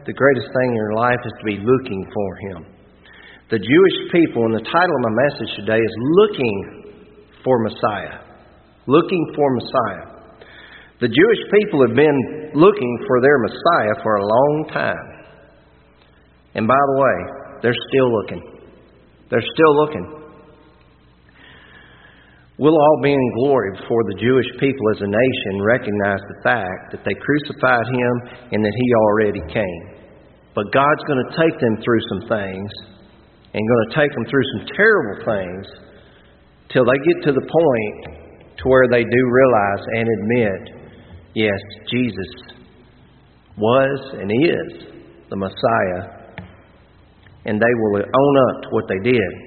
The greatest thing in your life is to be looking for Him. The Jewish people, and the title of my message today is Looking for Messiah. Looking for Messiah. The Jewish people have been looking for their Messiah for a long time. And by the way, they're still looking. They're still looking. We'll all be in glory before the Jewish people as a nation recognize the fact that they crucified Him and that He already came. But God's going to take them through some things, and going to take them through some terrible things till they get to the point to where they do realize and admit, yes, Jesus was and is the Messiah, and they will own up to what they did.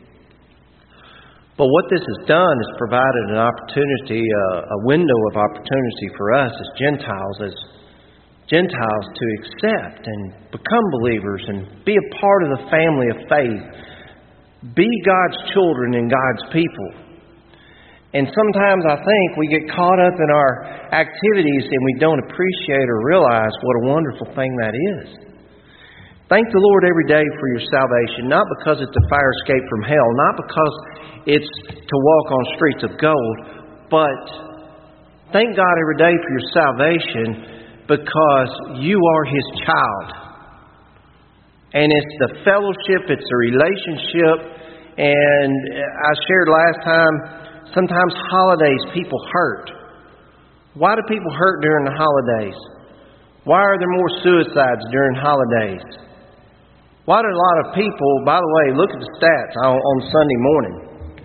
But what this has done is provided an opportunity, a window of opportunity for us as Gentiles to accept and become believers and be a part of the family of faith. Be God's children and God's people. And sometimes I think we get caught up in our activities and we don't appreciate or realize what a wonderful thing that is. Thank the Lord every day for your salvation, not because it's a fire escape from hell, not because it's to walk on streets of gold, but thank God every day for your salvation because you are His child. And it's the fellowship, it's the relationship, and I shared last time, sometimes holidays people hurt. Why do people hurt during the holidays? Why are there more suicides during holidays? Why do a lot of people, by the way, look at the stats on Sunday morning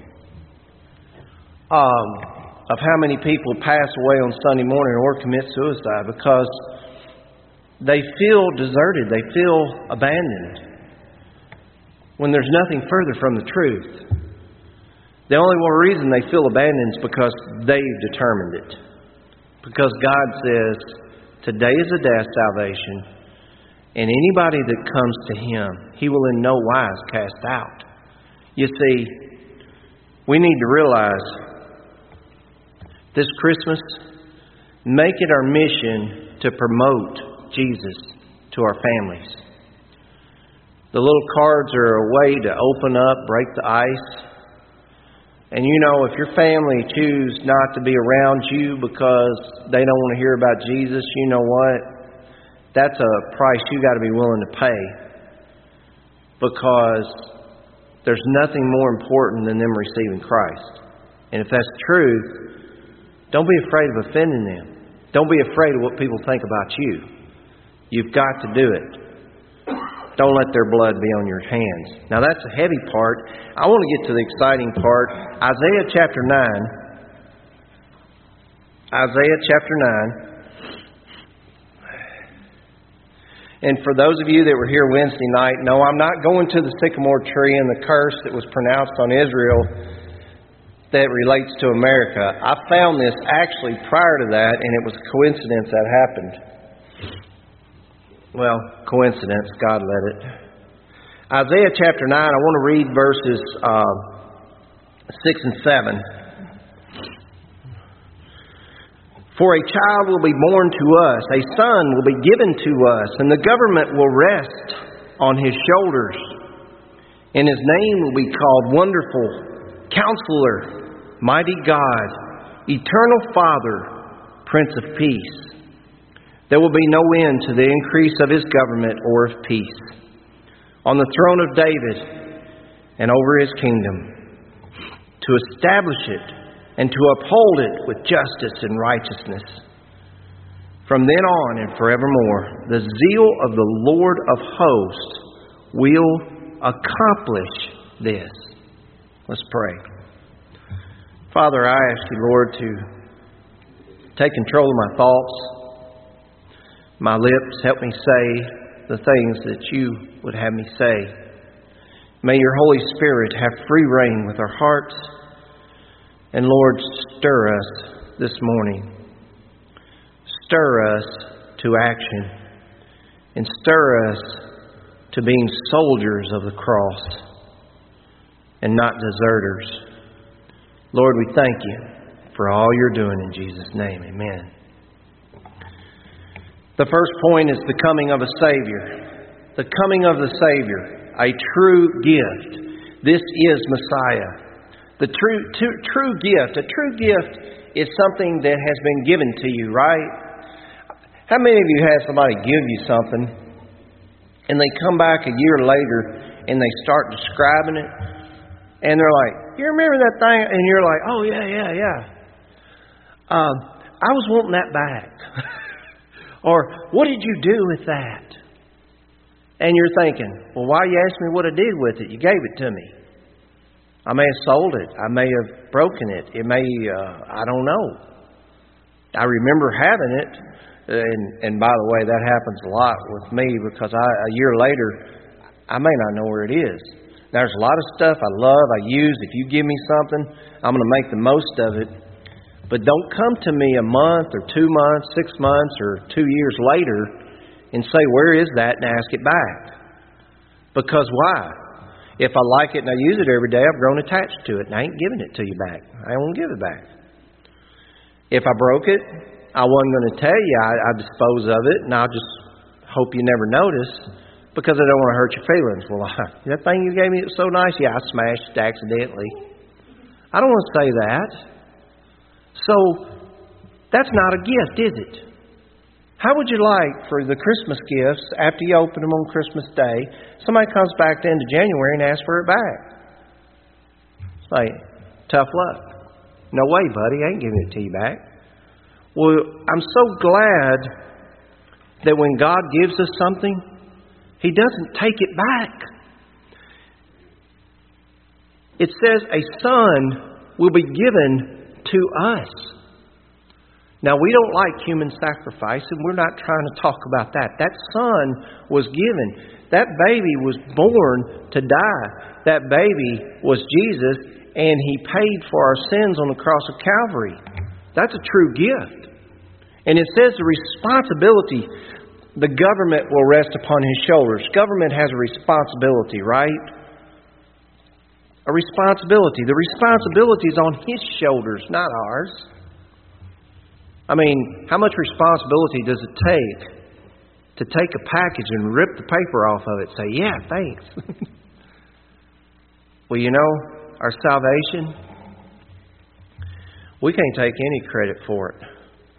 of how many people pass away on Sunday morning or commit suicide because they feel deserted, they feel abandoned when there's nothing further from the truth. The only one reason they feel abandoned is because they've determined it. Because God says, today is the day of salvation. And anybody that comes to Him, He will in no wise cast out. You see, we need to realize this Christmas, make it our mission to promote Jesus to our families. The little cards are a way to open up, break the ice. And you know, if your family choose not to be around you because they don't want to hear about Jesus, you know what? That's a price you got to be willing to pay, because there's nothing more important than them receiving Christ. And if that's true, don't be afraid of offending them. Don't be afraid of what people think about you. You've got to do it. Don't let their blood be on your hands. Now that's a heavy part. I want to get to the exciting part. Isaiah chapter 9. Isaiah chapter 9. And for those of you that were here Wednesday night, no, I'm not going to the sycamore tree and the curse that was pronounced on Israel that relates to America. I found this actually prior to that, and it was a coincidence that happened. Well, coincidence, God let it. Isaiah chapter 9, I want to read verses 6 and 7. For a child will be born to us, a son will be given to us, and the government will rest on His shoulders. And His name will be called Wonderful, Counselor, Mighty God, Eternal Father, Prince of Peace. There will be no end to the increase of His government or of peace, on the throne of David and over His kingdom, to establish it and to uphold it with justice and righteousness. From then on and forevermore, the zeal of the Lord of hosts will accomplish this. Let's pray. Father, I ask You, Lord, to take control of my thoughts, my lips. Help me say the things that You would have me say. May Your Holy Spirit have free reign with our hearts. And Lord, stir us this morning. Stir us to action. And stir us to being soldiers of the cross and not deserters. Lord, we thank You for all You're doing in Jesus' name. Amen. The first point is the coming of a Savior. The coming of the Savior, a true gift. This is Messiah. The true gift. A true gift is something that has been given to you, right? How many of you had somebody give you something and they come back a year later and they start describing it and they're like, "You remember that thing?" And you're like, "Oh, yeah. I was wanting that back." Or, "What did you do with that?" And you're thinking, "Well, why you asked me what I did with it? You gave it to me. I may have sold it. I may have broken it. It may, I don't know. I remember having it." And by the way, that happens a lot with me because a year later, I may not know where it is. There's a lot of stuff I love, I use. If you give me something, I'm going to make the most of it. But don't come to me a month or 2 months, 6 months, or 2 years later and say, "Where is that?" and ask it back. Because why? If I like it and I use it every day, I've grown attached to it and I ain't giving it to you back. I won't give it back. If I broke it, I wasn't going to tell you I dispose of it and I'll just hope you never notice because I don't want to hurt your feelings. "Well, that thing you gave me, it was so nice." "Yeah, I smashed it accidentally." I don't want to say that. So, that's not a gift, is it? How would you like for the Christmas gifts, after you open them on Christmas Day, somebody comes back to the end of January and asks for it back? It's like, tough luck. No way, buddy, I ain't giving it to you back. Well, I'm so glad that when God gives us something, He doesn't take it back. It says a son will be given to us. Now, we don't like human sacrifice, and we're not trying to talk about that. That son was given. That baby was born to die. That baby was Jesus, and He paid for our sins on the cross of Calvary. That's a true gift. And it says the responsibility, the government will rest upon His shoulders. Government has a responsibility, right? A responsibility. The responsibility is on His shoulders, not ours. I mean, how much responsibility does it take to take a package and rip the paper off of it and say, "Yeah, thanks"? Well, you know, our salvation, we can't take any credit for it.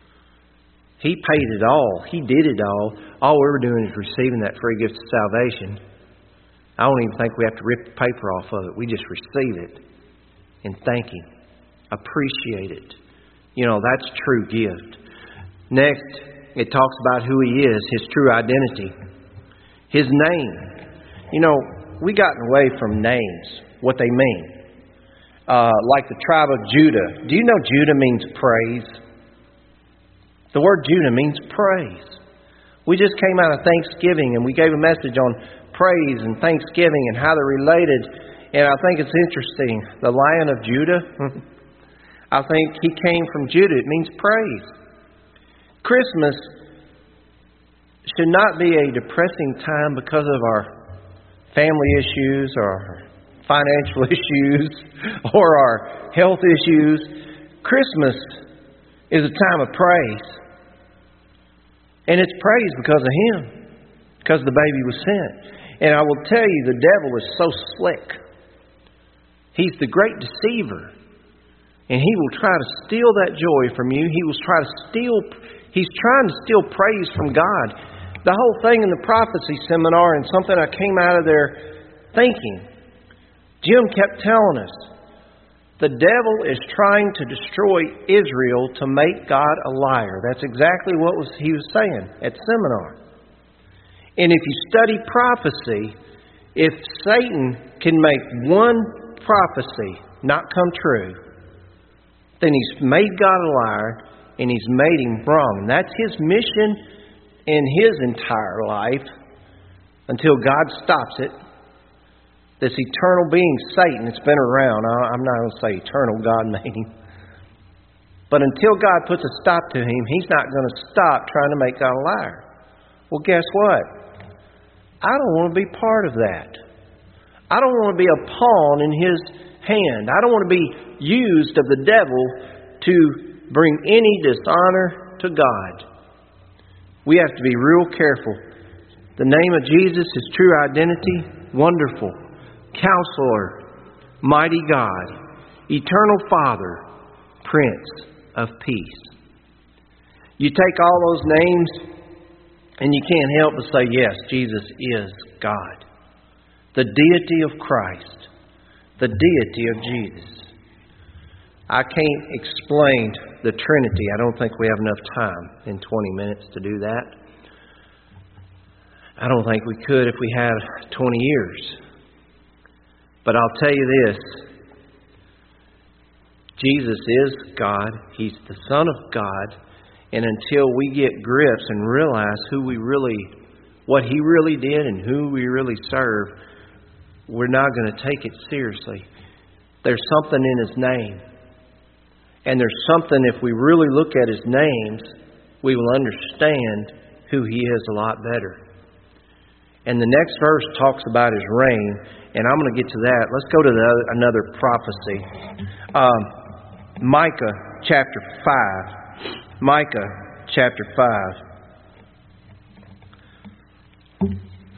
He paid it all. He did it all. All we were doing is receiving that free gift of salvation. I don't even think we have to rip the paper off of it. We just receive it and thank Him. Appreciate it. You know, that's true gift. Next, it talks about who He is, His true identity. His name. You know, we gotten away from names, what they mean. Like the tribe of Judah. Do you know Judah means praise? The word Judah means praise. We just came out of Thanksgiving and we gave a message on praise and thanksgiving and how they're related. And I think it's interesting. The Lion of Judah, I think He came from Judah. It means praise. Christmas should not be a depressing time because of our family issues or our financial issues or our health issues. Christmas is a time of praise. And it's praise because of Him, because the baby was sent. And I will tell you, the devil is so slick. He's the great deceiver. And he will try to steal that joy from you. He's trying to steal praise from God. The whole thing in the prophecy seminar, and something I came out of there thinking, Jim kept telling us, the devil is trying to destroy Israel to make God a liar. That's exactly what he was saying at seminar. And if you study prophecy, if Satan can make one prophecy not come true, then he's made God a liar and he's made Him wrong. And that's his mission in his entire life until God stops it. This eternal being, Satan, it's been around. I'm not going to say eternal, God made him. But until God puts a stop to him, He's not going to stop trying to make God a liar. Well, guess what? I don't want to be part of that. I don't want to be a pawn in His hand. I don't want to be used of the devil to bring any dishonor to God. We have to be real careful. The name of Jesus is true identity, Wonderful, Counselor, Mighty God, Eternal Father, Prince of Peace. You take all those names and you can't help but say, yes, Jesus is God. The deity of Christ. The deity of Jesus. I can't explain the Trinity. I don't think we have enough time in 20 minutes to do that. I don't think we could if we had 20 years. But I'll tell you this. Jesus is God. He's the Son of God. And until we get grips and realize what He really did and who we really serve, we're not going to take it seriously. There's something in His name. And there's something, if we really look at His names, we will understand who He is a lot better. And the next verse talks about His reign, and I'm going to get to that. Let's go to another prophecy. Micah chapter 5. Micah chapter 5.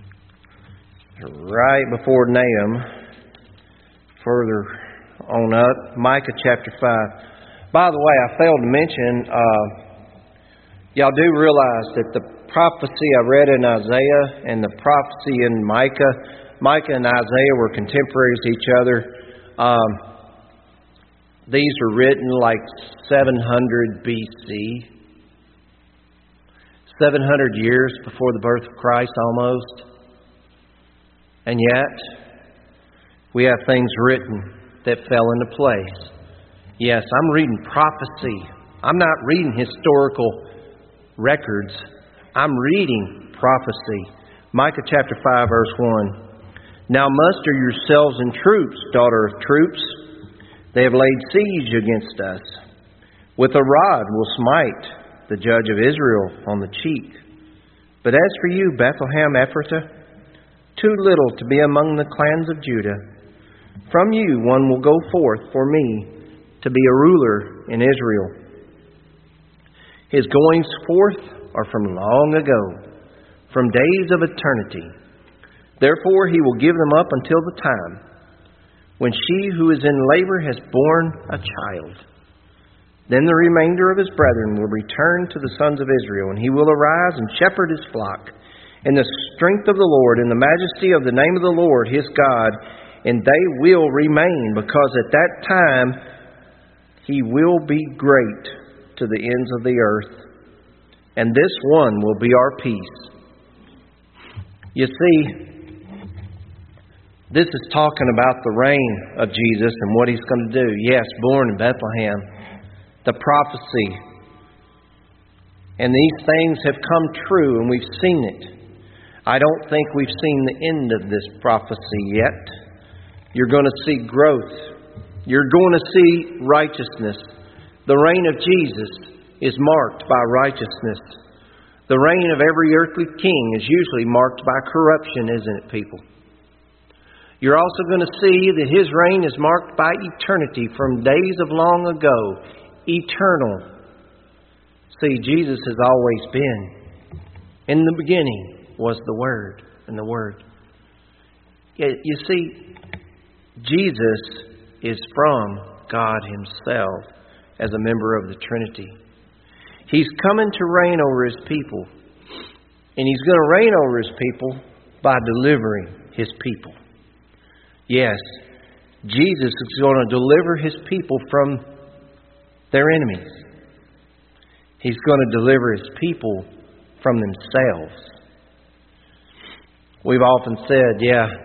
Right before Nahum, further on up, Micah chapter 5. By the way, I failed to mention, y'all do realize that the prophecy I read in Isaiah and the prophecy in Micah and Isaiah were contemporaries to each other. These were written like 700 BC. 700 years before the birth of Christ almost. And yet, we have things written that fell into place. Yes, I'm reading prophecy. I'm not reading historical records. I'm reading prophecy. Micah chapter 5 verse 1. Now muster yourselves in troops, daughter of troops. They have laid siege against us. With a rod will smite the judge of Israel on the cheek. But as for you, Bethlehem Ephratah, too little to be among the clans of Judah. From you one will go forth for me to be a ruler in Israel. His goings forth are from long ago, from days of eternity. Therefore he will give them up until the time when she who is in labor has borne a child. Then the remainder of his brethren will return to the sons of Israel, and he will arise and shepherd his flock in the strength of the Lord, in the majesty of the name of the Lord his God, and they will remain, because at that time he will be great to the ends of the earth, and this one will be our peace. You see, this is talking about the reign of Jesus and what He's going to do. Yes, born in Bethlehem. The prophecy. And these things have come true, and we've seen it. I don't think we've seen the end of this prophecy yet. You're going to see growth. You're going to see righteousness. The reign of Jesus is marked by righteousness. The reign of every earthly king is usually marked by corruption, isn't it, people? You're also going to see that His reign is marked by eternity, from days of long ago. Eternal. See, Jesus has always been. In the beginning was the Word, and the Word. You see, Jesus is from God Himself as a member of the Trinity. He's coming to reign over His people. And He's going to reign over His people by delivering His people. Yes, Jesus is going to deliver His people from their enemies. He's going to deliver His people from themselves. We've often said,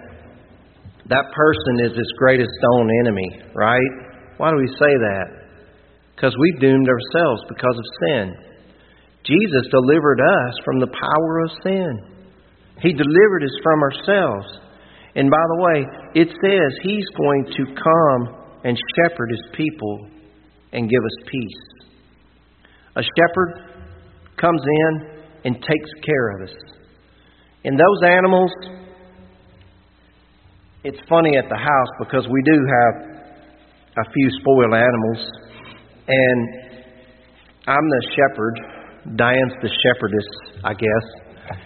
that person is His greatest own enemy, right? Why do we say that? Because we've doomed ourselves because of sin. Jesus delivered us from the power of sin. He delivered us from ourselves. And by the way, it says He's going to come and shepherd His people and give us peace. A shepherd comes in and takes care of us. And those animals, it's funny at the house because we do have a few spoiled animals. And I'm the shepherd. Diane's the shepherdess, I guess.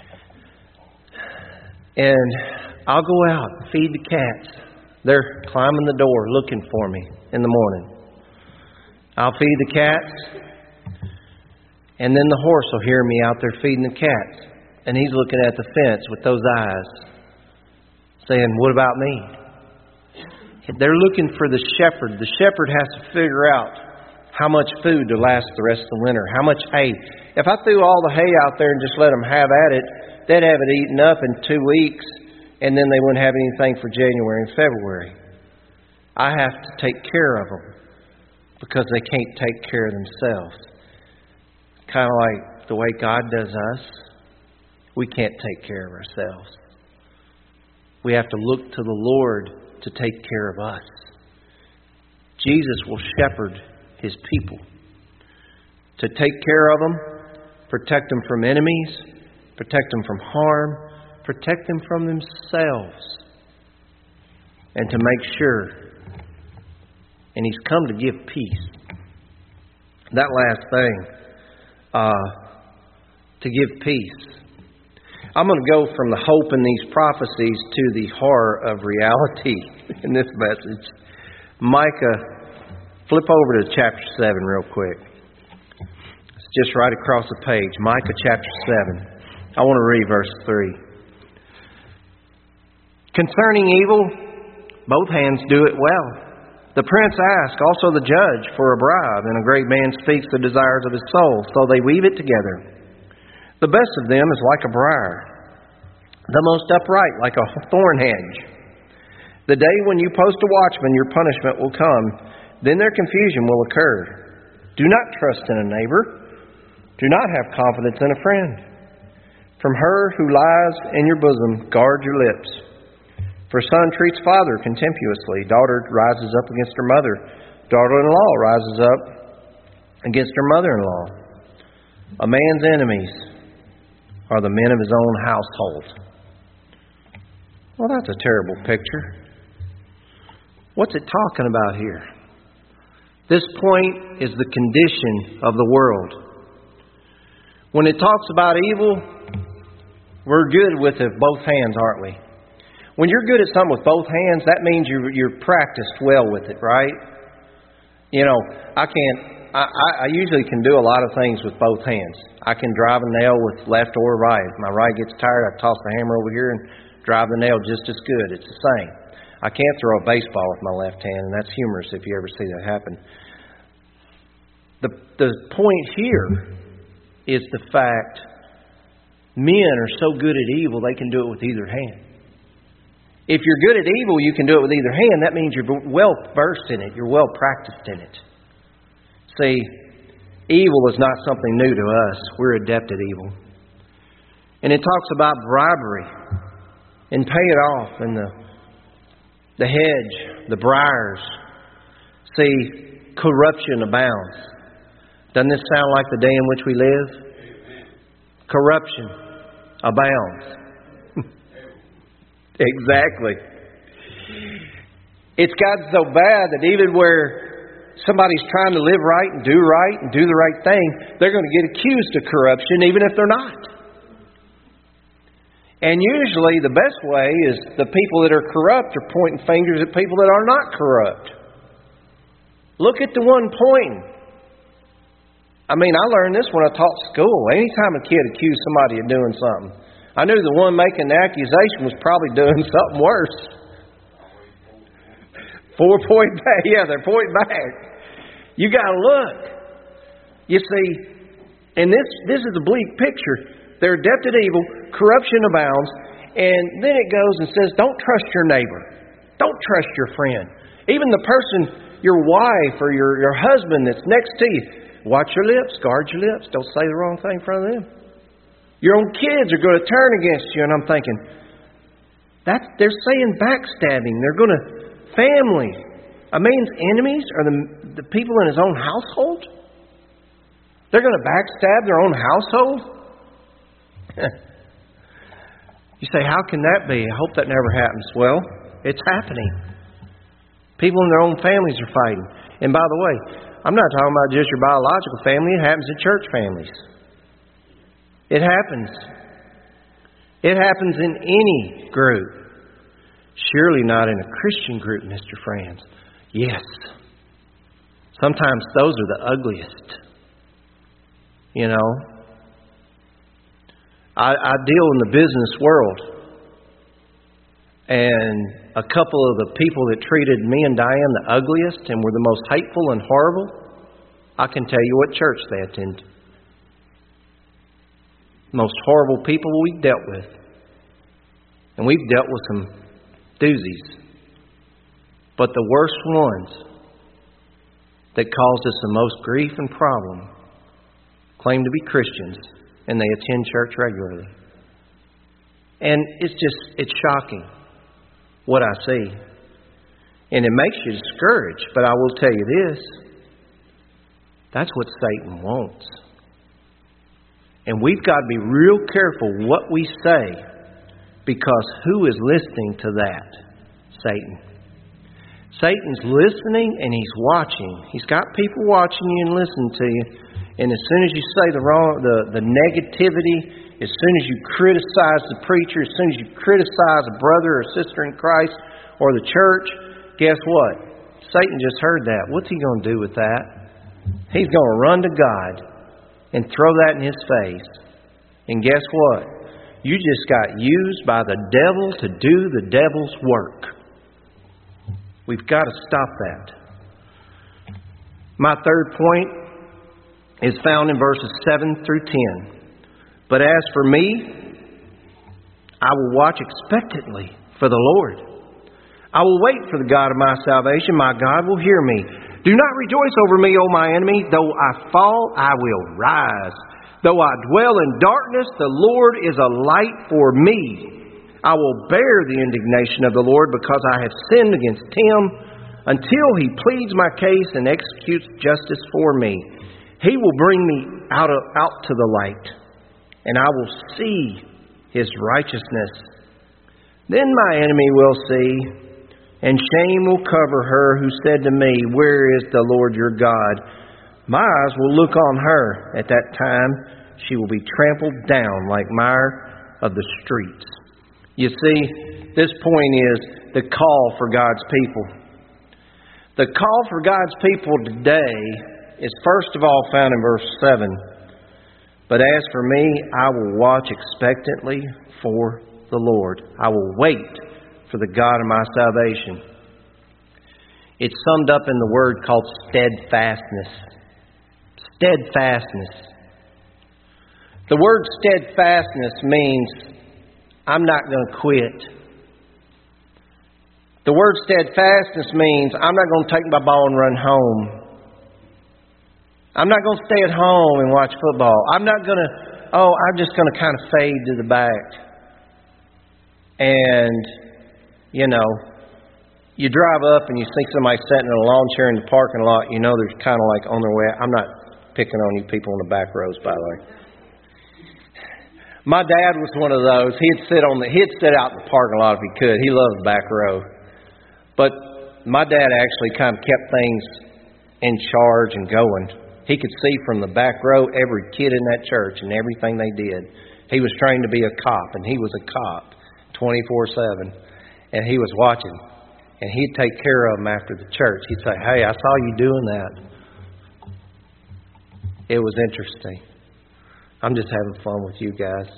And I'll go out and feed the cats. They're climbing the door looking for me in the morning. I'll feed the cats, and then the horse will hear me out there feeding the cats. And he's looking at the fence with those eyes, saying, what about me? They're looking for the shepherd. The shepherd has to figure out how much food to last the rest of the winter, how much hay. If I threw all the hay out there and just let them have at it, they'd have it eaten up in 2 weeks, and then they wouldn't have anything for January and February. I have to take care of them because they can't take care of themselves. Kind of like the way God does us. We can't take care of ourselves. We have to look to the Lord to take care of us. Jesus will shepherd His people to take care of them, protect them from enemies, protect them from harm, protect them from themselves, and to make sure. And He's come to give peace. That last thing, to give peace. I'm going to go from the hope in these prophecies to the horror of reality in this message. Micah, flip over to chapter 7 real quick. It's just right across the page. Micah chapter 7. I want to read verse 3. Concerning evil, both hands do it well. The prince asks, also the judge, for a bribe, and a great man speaks the desires of his soul, so they weave it together. The best of them is like a briar, the most upright like a thorn hedge. The day when you post a watchman, your punishment will come. Then their confusion will occur. Do not trust in a neighbor. Do not have confidence in a friend. From her who lies in your bosom, guard your lips. For son treats father contemptuously. Daughter rises up against her mother. Daughter-in-law rises up against her mother-in-law. A man's enemies are the men of his own household. Well, that's a terrible picture. What's it talking about here? This point is the condition of the world. When it talks about evil, we're good with it both hands, aren't we? When you're good at something with both hands, that means you're practiced well with it, right? You know, I usually can do a lot of things with both hands. I can drive a nail with left or right. If my right gets tired, I toss the hammer over here and drive the nail just as good. It's the same. I can't throw a baseball with my left hand, and that's humorous if you ever see that happen. The point here is the fact men are so good at evil, they can do it with either hand. If you're good at evil, you can do it with either hand. That means you're well versed in it. You're well practiced in it. See, evil is not something new to us. We're adept at evil. And it talks about bribery and pay it off and the hedge, the briars. See, corruption abounds. Doesn't this sound like the day in which we live? Corruption abounds. Exactly. It's gotten so bad that even where somebody's trying to live right and do the right thing, they're going to get accused of corruption even if they're not. And usually the best way is the people that are corrupt are pointing fingers at people that are not corrupt. Look at the one pointing. I mean, I learned this when I taught school. Anytime a kid accused somebody of doing something, I knew the one making the accusation was probably doing something worse. 4 point back. Yeah, they're pointing back. You got to look. You see, and this is a bleak picture. They're adept at evil, corruption abounds, and then it goes and says, don't trust your neighbor. Don't trust your friend. Even the person, your wife or your husband that's next to you. Watch your lips, guard your lips. Don't say the wrong thing in front of them. Your own kids are going to turn against you, and I'm thinking, they're saying backstabbing. They're going to, family. A man's enemies are the people in his own household? They're going to backstab their own household? You say, how can that be? I hope that never happens. Well, it's happening. People in their own families are fighting. And by the way, I'm not talking about just your biological family. It happens in church families. It happens. It happens in any group. Surely not in a Christian group, Mr. Franz. Yes. Sometimes those are the ugliest. You know. I deal in the business world. And a couple of the people that treated me and Diane the ugliest and were the most hateful and horrible, I can tell you what church they attend. Most horrible people we've dealt with. And we've dealt with some doozies. But the worst ones that caused us the most grief and problem claim to be Christians, and they attend church regularly. And it's shocking what I see. And it makes you discouraged. But I will tell you this. That's what Satan wants. And we've got to be real careful what we say, because who is listening to that? Satan. Satan's listening and he's watching. He's got people watching you and listening to you. And as soon as you say the negativity, as soon as you criticize the preacher, as soon as you criticize a brother or sister in Christ or the church, guess what? Satan just heard that. What's he going to do with that? He's going to run to God and throw that in his face. And guess what? You just got used by the devil to do the devil's work. We've got to stop that. My third point is found in verses 7 through 10. But as for me, I will watch expectantly for the Lord. I will wait for the God of my salvation. My God will hear me. Do not rejoice over me, O my enemy. Though I fall, I will rise. Though I dwell in darkness, the Lord is a light for me. I will bear the indignation of the Lord because I have sinned against Him, until He pleads my case and executes justice for me. He will bring me out to the light, and I will see His righteousness. Then my enemy will see, and shame will cover her who said to me, Where is the Lord your God? My eyes will look on her. At that time she will be trampled down like mire of the streets. You see, this point is the call for God's people. The call for God's people today is first of all found in verse 7. But as for me, I will watch expectantly for the Lord. I will wait for the God of my salvation. It's summed up in the word called steadfastness. Steadfastness. The word steadfastness means I'm not going to quit. The word steadfastness means I'm not going to take my ball and run home. I'm not going to stay at home and watch football. I'm not going to, I'm just going to kind of fade to the back. And, you drive up and you see somebody sitting in a lawn chair in the parking lot, they're kind of like on their way. I'm not picking on you people in the back rows, by the way. My dad was one of those. He'd sit out in the parking lot if he could. He loved the back row. But my dad actually kind of kept things in charge and going. He could see from the back row every kid in that church and everything they did. He was trained to be a cop, and he was a cop 24/7. And he was watching. And he'd take care of them after the church. He'd say, Hey, I saw you doing that. It was interesting. I'm just having fun with you guys.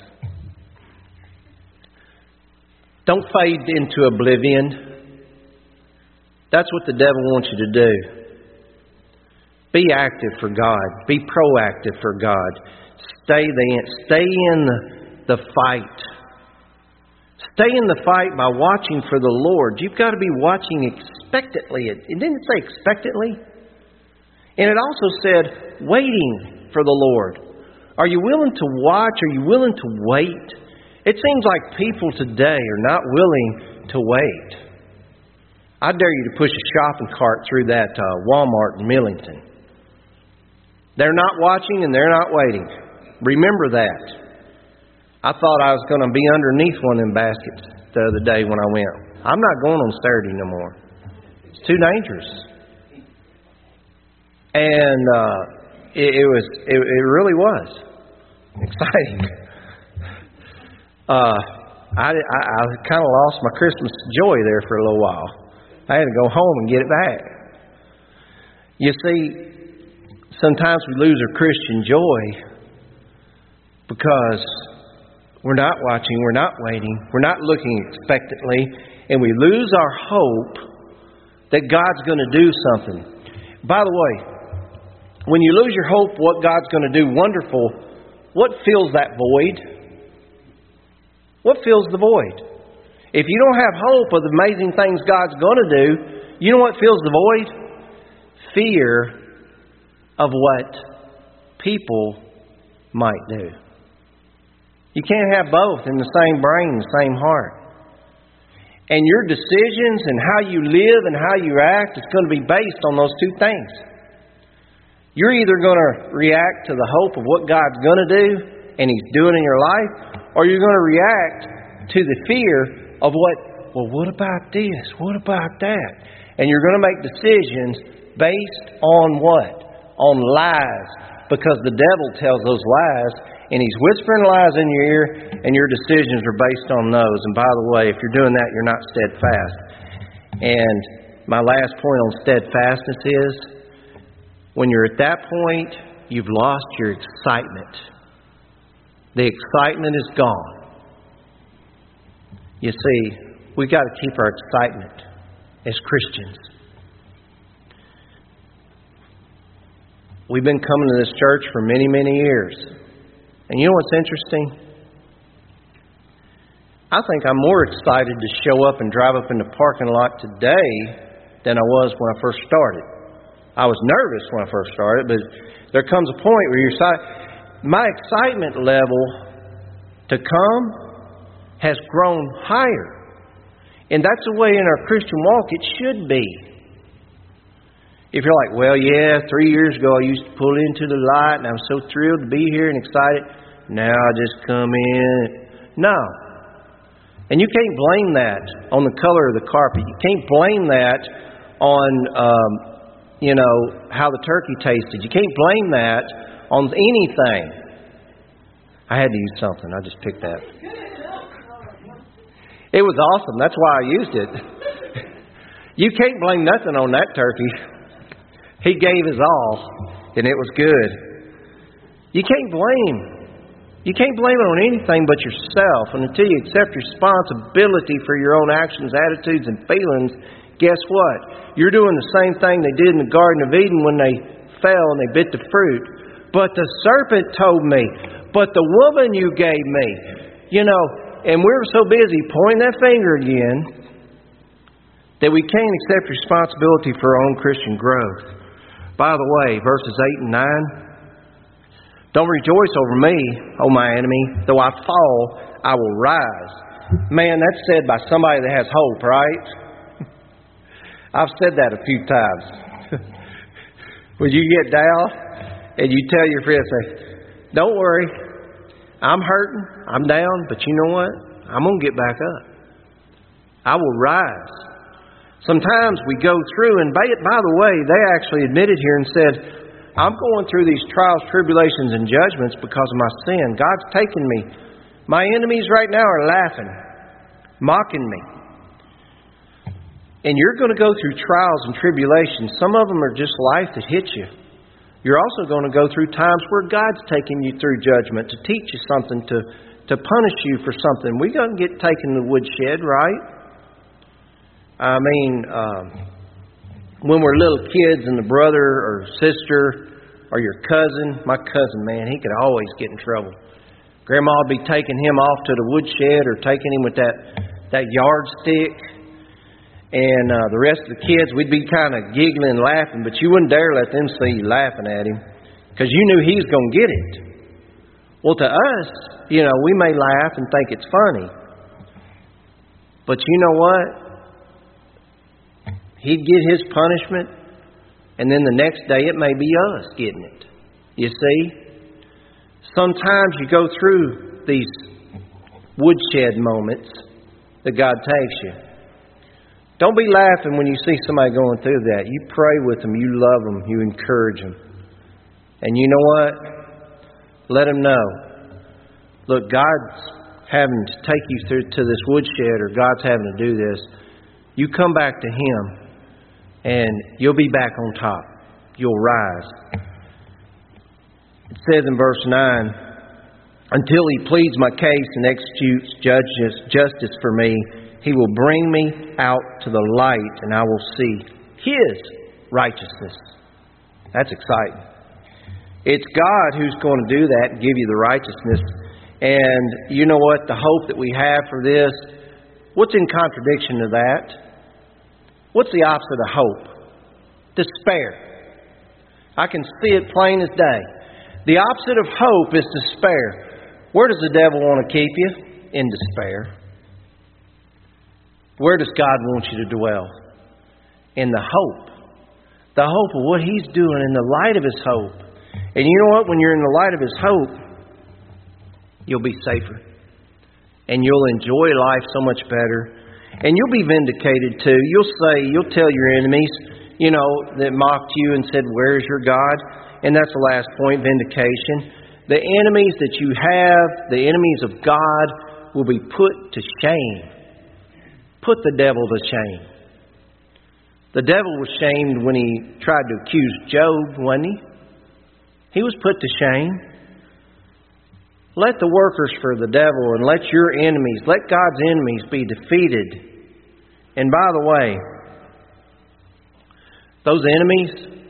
Don't fade into oblivion. That's what the devil wants you to do. Be active for God. Be proactive for God. Stay in the fight. Stay in the fight by watching for the Lord. You've got to be watching expectantly. It didn't say expectantly. And it also said waiting for the Lord. Are you willing to watch? Are you willing to wait? It seems like people today are not willing to wait. I dare you to push a shopping cart through that Walmart in Millington. They're not watching and they're not waiting. Remember that. I thought I was going to be underneath one of them baskets the other day when I went. I'm not going on Saturday no more. It's too dangerous. And it really was. exciting. I kind of lost my Christmas joy there for a little while. I had to go home and get it back. You see, sometimes we lose our Christian joy because we're not watching, we're not waiting, we're not looking expectantly, and we lose our hope that God's going to do something. By the way, when you lose your hope what God's going to do wonderful, what fills that void? What fills the void? If you don't have hope of the amazing things God's going to do, you know what fills the void? Fear of what people might do. You can't have both in the same brain, the same heart. And your decisions and how you live and how you act is going to be based on those two things. You're either going to react to the hope of what God's going to do and He's doing in your life, or you're going to react to the fear of what about this? What about that? And you're going to make decisions based on what? On lies. Because the devil tells those lies, and he's whispering lies in your ear, and your decisions are based on those. And by the way, if you're doing that, you're not steadfast. And my last point on steadfastness is, when you're at that point, you've lost your excitement. The excitement is gone. You see, we've got to keep our excitement as Christians. We've been coming to this church for many, many years. And you know what's interesting? I think I'm more excited to show up and drive up in the parking lot today than I was when I first started. I was nervous when I first started, but there comes a point where you're excited. My excitement level to come has grown higher. And that's the way in our Christian walk it should be. If you're like, well, yeah, 3 years ago I used to pull into the light and I was so thrilled to be here and excited. Now I just come in. No. And you can't blame that on the color of the carpet. You can't blame that on, how the turkey tasted. You can't blame that on anything. I had to use something. I just picked that. It was awesome. That's why I used it. You can't blame nothing on that turkey. He gave his all, and it was good. You can't blame. You can't blame it on anything but yourself. And until you accept responsibility for your own actions, attitudes, and feelings, guess what? You're doing the same thing they did in the Garden of Eden when they fell and they bit the fruit. But the serpent told me, but the woman you gave me. And we're so busy pointing that finger again that we can't accept responsibility for our own Christian growth. By the way, verses 8 and 9, don't rejoice over me, O my enemy. Though I fall, I will rise. Man, that's said by somebody that has hope, right? I've said that a few times. When you get down and you tell your friends, say, don't worry, I'm hurting, I'm down, but you know what? I'm going to get back up. I will rise. Sometimes we go through, and by the way, they actually admitted here and said, I'm going through these trials, tribulations, and judgments because of my sin. God's taken me. My enemies right now are laughing, mocking me. And you're going to go through trials and tribulations. Some of them are just life that hits you. You're also going to go through times where God's taking you through judgment to teach you something, to punish you for something. We're going to get taken to the woodshed, right? When we're little kids and the brother or sister or your cousin, my cousin, man, he could always get in trouble. Grandma would be taking him off to the woodshed or taking him with that yardstick. And the rest of the kids, we'd be kind of giggling and laughing, but you wouldn't dare let them see you laughing at him because you knew he was going to get it. Well, to us, we may laugh and think it's funny. But you know what? He'd get his punishment, and then the next day it may be us getting it. You see? Sometimes you go through these woodshed moments that God takes you. Don't be laughing when you see somebody going through that. You pray with them, you love them, you encourage them. And you know what? Let them know look, God's having to take you through to this woodshed, or God's having to do this, you come back to Him and you'll be back on top. You'll rise. It says in verse 9, until He pleads my case and executes justice for me, He will bring me out to the light, and I will see His righteousness. That's exciting. It's God who's going to do that and give you the righteousness. And you know what? The hope that we have for this, what's in contradiction to that? What's the opposite of hope? Despair. I can see it plain as day. The opposite of hope is despair. Where does the devil want to keep you? In despair. Where does God want you to dwell? In the hope. The hope of what He's doing in the light of His hope. And you know what? When you're in the light of His hope, you'll be safer. And you'll enjoy life so much better. And you'll be vindicated too. You'll tell your enemies, that mocked you and said, where's your God? And that's the last point, vindication. The enemies that you have, the enemies of God, will be put to shame. Put the devil to shame. The devil was shamed when he tried to accuse Job, wasn't he? He was put to shame. Let the workers for the devil and let your enemies, let God's enemies be defeated. And by the way, those enemies,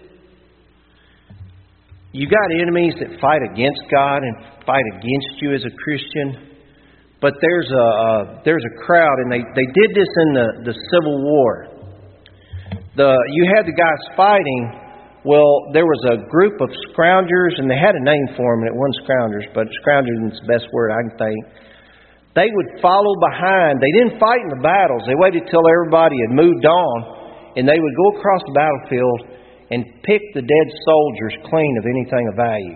you got enemies that fight against God and fight against you as a Christian. But there's a crowd, and they did this in the Civil War. You had the guys fighting. Well, there was a group of scroungers, and they had a name for them, and it wasn't scroungers, but scroungers is the best word I can think. They would follow behind. They didn't fight in the battles. They waited till everybody had moved on, and they would go across the battlefield and pick the dead soldiers clean of anything of value.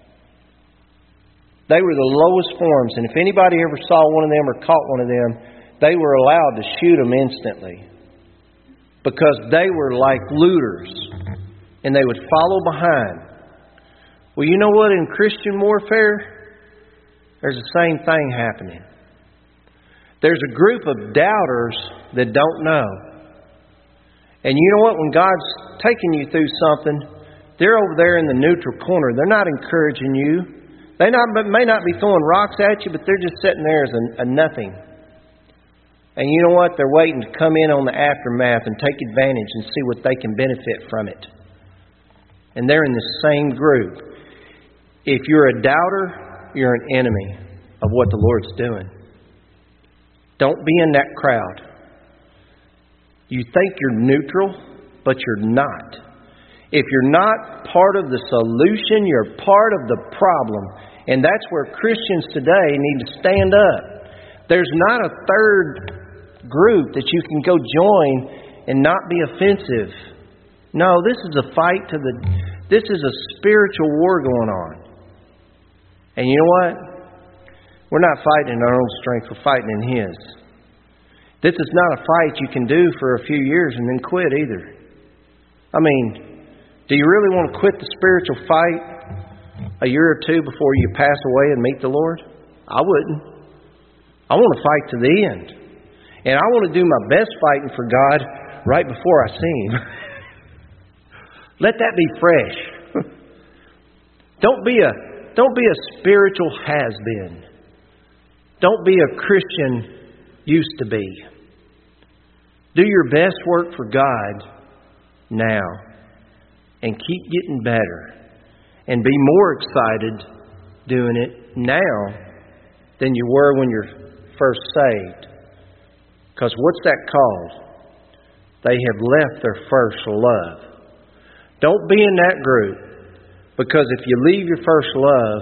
They were the lowest forms, and if anybody ever saw one of them or caught one of them, they were allowed to shoot them instantly because they were like looters, and they would follow behind. Well, you know what? In Christian warfare, there's the same thing happening. There's a group of doubters that don't know. And you know what? When God's taking you through something, they're over there in the neutral corner. They're not encouraging you. They may not be throwing rocks at you, but they're just sitting there as a nothing. And you know what? They're waiting to come in on the aftermath and take advantage and see what they can benefit from it. And they're in the same group. If you're a doubter, you're an enemy of what the Lord's doing. Don't be in that crowd. You think you're neutral, but you're not. If you're not part of the solution, you're part of the problem. And that's where Christians today need to stand up. There's not a third group that you can go join and not be offensive. No, this is a fight this is a spiritual war going on. And you know what? We're not fighting in our own strength, we're fighting in His. This is not a fight you can do for a few years and then quit either. I mean, do you really want to quit the spiritual fight a year or two before you pass away and meet the Lord? I wouldn't. I want to fight to the end. And I want to do my best fighting for God right before I see Him. Let that be fresh. Don't be a spiritual has-been. Don't be a Christian used to be. Do your best work for God now. And keep getting better. And be more excited doing it now than you were when you're first saved. Because what's that called? They have left their first love. Don't be in that group. Because if you leave your first love,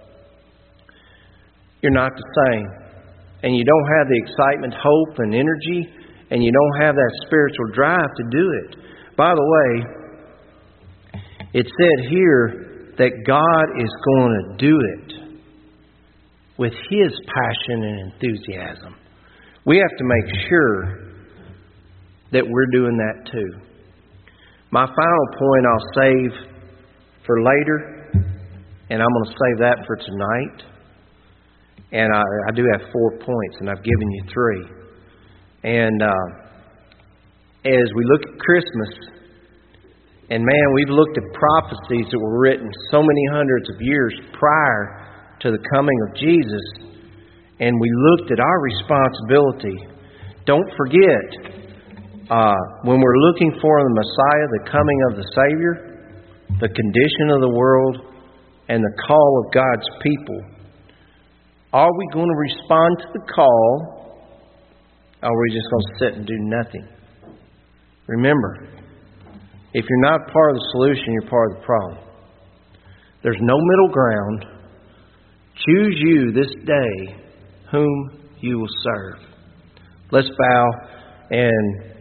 you're not the same. And you don't have the excitement, hope, and energy. And you don't have that spiritual drive to do it. By the way, it said here that God is going to do it with His passion and enthusiasm. We have to make sure that we're doing that too. My final point I'll save for later, and I'm going to save that for tonight. And I do have 4 points, and I've given you 3. And as we look at Christmas, and man, we've looked at prophecies that were written so many hundreds of years prior to the coming of Jesus, and we looked at our responsibility. Don't forget, when we're looking for the Messiah, the coming of the Savior, the condition of the world, and the call of God's people, are we going to respond to the call, or are we just going to sit and do nothing? Remember, if you're not part of the solution, you're part of the problem. There's no middle ground. Choose you this day whom you will serve. Let's bow and